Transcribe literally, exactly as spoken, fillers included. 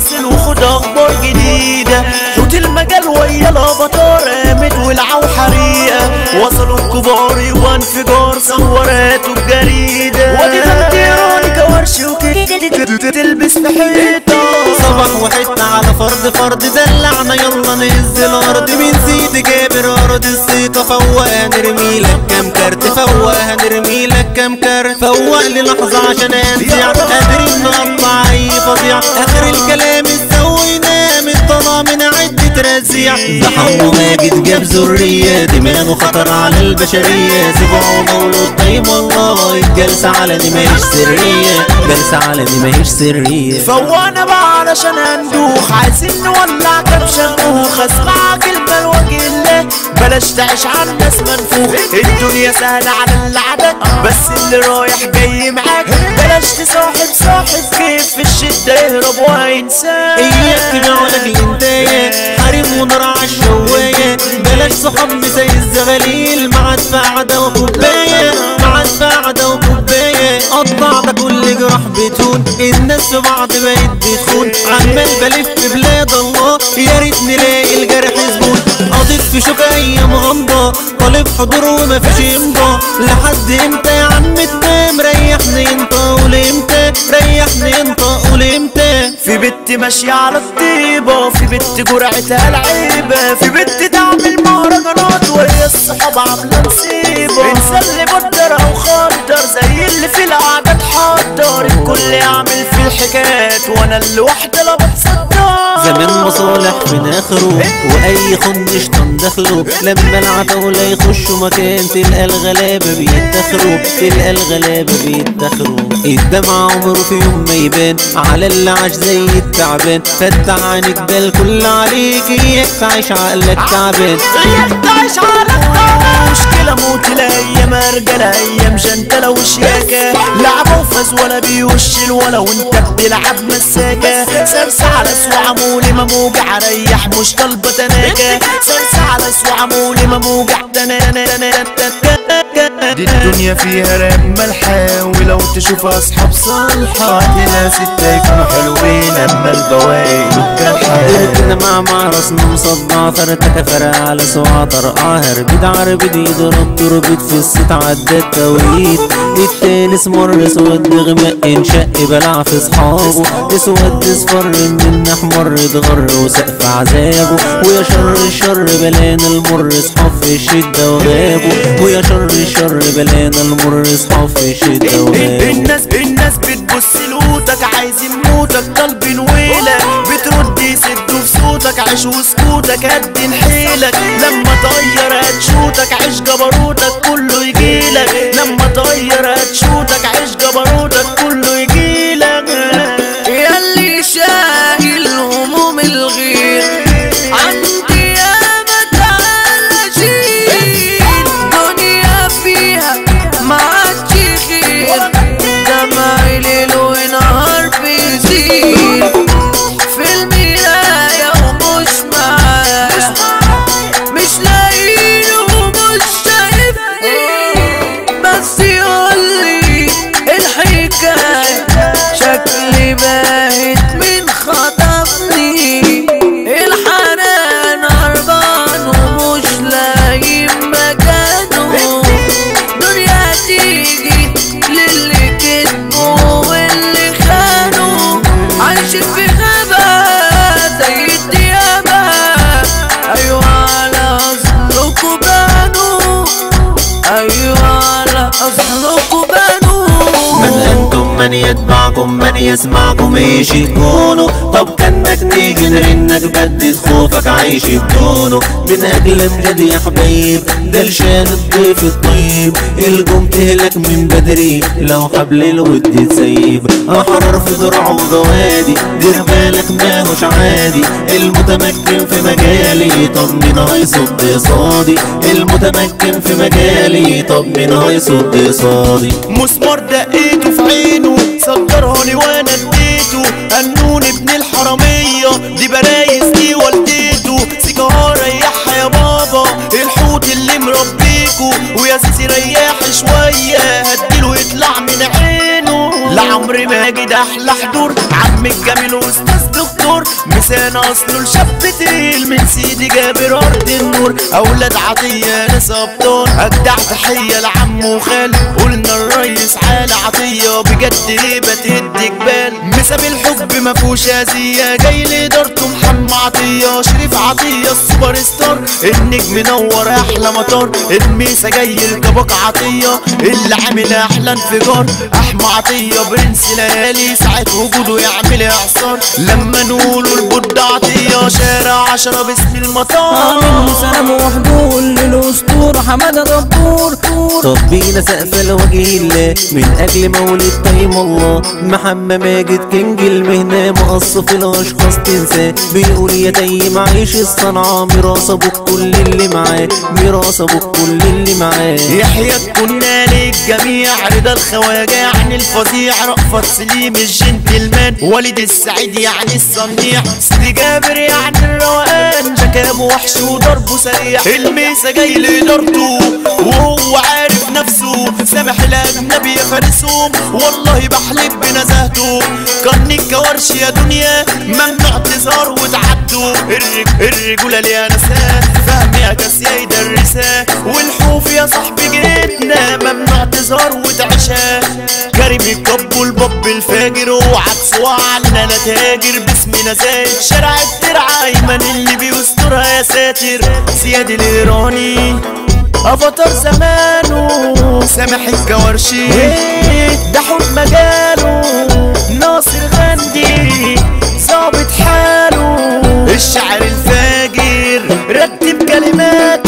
واصل وخد اخبار جديدة. حوت المجال ويا الافاتار قامت ولعوا حريقة، وصلوا الكبار وانفجار صوراتوا الجريدة. وادي تنطيراني كورش وكده تلبس في حيطة. صباح وحتة على فرد فرد دلعنا يلا نهز الارض. من سيد جابر ارض الثقة فوقها نرميلك كام كارت، فوقها نرميلك كام كارت. فوق لي لحظة عشان انزع، قادرين نقطع اي فظيع. اخر الكلام السوي نام الطلا من عدة رزيع. ده حمو ماجد جاب ذرية دماغه خطر على البشرية. سيبوه مولود طيب والله الجلسة علني ماهيش سرية، جلسة علني ماهيش سرية. فوانا بقى علشان هندوخ عايزين نولع كام شموخ. اسمع كلمة لوجه الله بلاش تعيش على الناس منفوخ. الدنيا سهلة على اللي عدك بس اللي رايح جاي معاك. بلاش تصاحب صاحب كيف في الشدة يهرب وهينساك. اياك تبيع لك الانتاية حريم ونار عالشواية. بلاش صحاب مساي الزغاليل مع قعدة وكوباية، مع قعدة وكوباية. قطعت كل جراح بتون الناس في بعض بقت بتخون. عمال بلف بلاد الله يا ريت نلاقي الجرح زبون. قضيت في شوك ايام غامضة طالب حضور ومفيش امضى. لحد امتى يا عم تنام ريحني انت قول امتى، ريحني انت قول امتى. في بنت ماشية على الطيبة، في بنت جرعتها العيبة، في بنت تعمل مهرجانات وهي الصحاب عاملة مصيبة. بنسلي بدر او خضر زي اللي في القعدة تحضر. الكل يعمل في الحكايات وانا اللوحدة لا بتصدر. زمان مصالح من اخره واي خنش تندخله. لما العتاولة يخشوا مكان تلقى الغلابة بيتدخروا، تلقى الغلابة بيتدخروا. الدمع عمره في يوم ما يبان على اللي عاش زي التعبان. فتح عينك ده الكل عليك اياك تعيش عقلك تعبان، اياك تعيش عقلك تعبان. مشكلة موت الايام رجالة ايام جنتلة وشياكة. لعبة وفاز ولا بيوش ولا وانت بتلعب مساكة. سرسة على سوى عمولي ما موجع ريح مش طالبة تناكة. سرسة على سوى عمولي ما موجع دي الدنيا فيها راب ملحة. ولو تشوف اصحاب صالحة ناس يكونوا حلوين اما البواقي مكالحة. كده مع مع راسنا مصدع فرتك فرق على سوى طرقاهر. بدعر بدي ضرب تربط في الست عدى التوقيت. التاني اسمر اسود غمق انشق بلع في صحابه. اسود اصفر من احمر اتغر وسقف عذابه. ويا شر الشر بلان المر اصحاب في الشدة وغابه. ويا شر الشر بلان المر اصحاب في الشدة وغابه. الناس الناس بتبص لوتك عايزين موتك طالبين ويلك. بترد يسدوا في صوتك عيش وسكوتك قد حيلك. لما طير هتشوتك عيش جبروتك كله يجيلك. لما طير هتشوتك عيش جبروتك كله يجيلك. ياللي شايل هموم الغير عندي ياما تعالى شيل. دنيا فيها ما عادش خير، دمعي ليل ونهار بيزيد. في المراية ومش معاه مش لاقيني ومش شايفني. بس يقولي الحكاية شكلي باهت من خطفني. الحنان هربان ومش لاقي مكانه. دنيا تيجي للي كتبوا واللي خانوا. عايشين في غابة زي الديابة. أيوة على أصلكوا بانوا، أيوة على أصلكوا بانوا. من انتم من يتبعكم من يسمعكم ايش تكونوا. طب كانك نيجي نرنك بدي خوفك عايش بدونه. من اجل امجد يا حبايب ده لشان الضيف الطيب. القوم تهلك من بدري لو حبل الود تسيب. احرر في ذرعه وغوادي دير بالك ماهوش عادي. المتمكن في مجالي طب مين هيصد قصادي. المتمكن في مجالي طب مين هيصد قصادي. مسمار دقيته في عينه صدرهولي وانا اديته. قانون ابن الحرامية دي برايز دي والدته. سيجارة ريحها يا بابا الحوت اللي مربيكو. ويا سيسي ريح شوية هديله يطلع من عينه. عمرو ماجد احلى حضور، عم الجميل واستاذ دكتور، مثال اصله الشاب تقيل من سيدي جابر ارض النور، اولاد عطيه ناس ابطال، اجدع تحيه لعم وخال، قلنا الريس عالي عطيه بجد هيبه تهد جبال، مساب الحب مفهوش اذيه، جاي لادارته محمد عطيه، شريف عطيه السوبر ستار، النجم نور احلى مطار، الميسا جاي الكباك عطيه اللي عامل احلى انفجار، احمى عطيه برنس ليالي ساعة وجوده يعمل اعصار، لما نقولوا البود عطيه شارع عشرة باسم المطار. عامل سلام وحضور للاسطوره حماده دبور. طب بينا سقف لوجه الله من اجل مولد تيم الله، محمد ماجد كينج المهنه مقصف الاشخاص تنساه، بيقول يا تيم عيش الصنعه ميراث ابوك كل اللي معاه، ميراث ابوك كل اللي معاه. يحيى كنا للجميع رضا الخواجه يعني الفظيع، رأفت سليم الجنتلمان، والد السعيد يعني الصنيع، سيدي جابر يعني الروقان، جكابه وحش وضربه سريع، الميسا جاي لإدارته وهو عارف نفسه، سامح الأجنبي يا فارسهم والله بحلف بنزاهته، كان الكورش يا دنيا ممنوع تظهر وتعدوا، الرج... الرجولة ليها نساه فهم يا كاس يا يدرساه، والحوف يا صاحبي جيتنا ممنوع تظهر وتعيشها، كريم الكب والبب الفاجر وعكس وعنا لا تاجر باسمنا زايد، شارع الترعة ايمن اللي بيسترها يا ساتر، سيادي الايراني افاتار زمانه، سامح الكورشي ده حوت مجاله، ناصر غندي ظابط حاله، الشعر الفاجر رتب كلمات